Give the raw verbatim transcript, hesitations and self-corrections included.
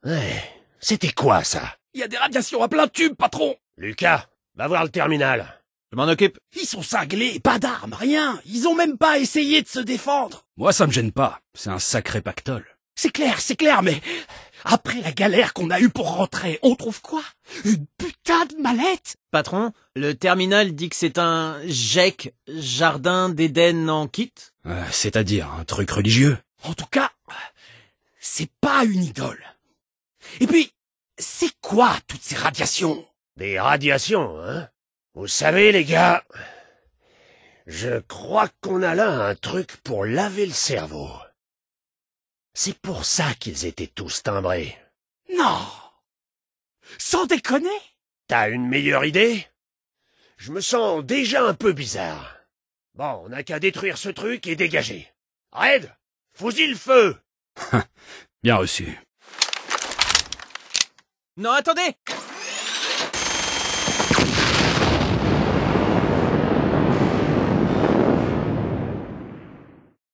Ouais, c'était quoi ça? Il y a des radiations à plein tube, patron. Lucas, va voir le terminal. Je m'en occupe. Ils sont cinglés, pas d'armes, rien. Ils ont même pas essayé de se défendre. Moi, ça me gêne pas. C'est un sacré pactole. C'est clair, c'est clair, mais après la galère qu'on a eue pour rentrer, on trouve quoi? Une putain de mallette? Patron, le terminal dit que c'est un J E C, Jardin d'Éden en kit. Euh, C'est-à-dire un truc religieux. En tout cas, c'est pas une idole. Et puis, c'est quoi toutes ces radiations? Des radiations, hein? Vous savez, les gars, je crois qu'on a là un truc pour laver le cerveau. C'est pour ça qu'ils étaient tous timbrés. Non! Sans déconner? T'as une meilleure idée? Je me sens déjà un peu bizarre. Bon, on n'a qu'à détruire ce truc et dégager. Red, fusille le feu! Bien reçu. Non, attendez!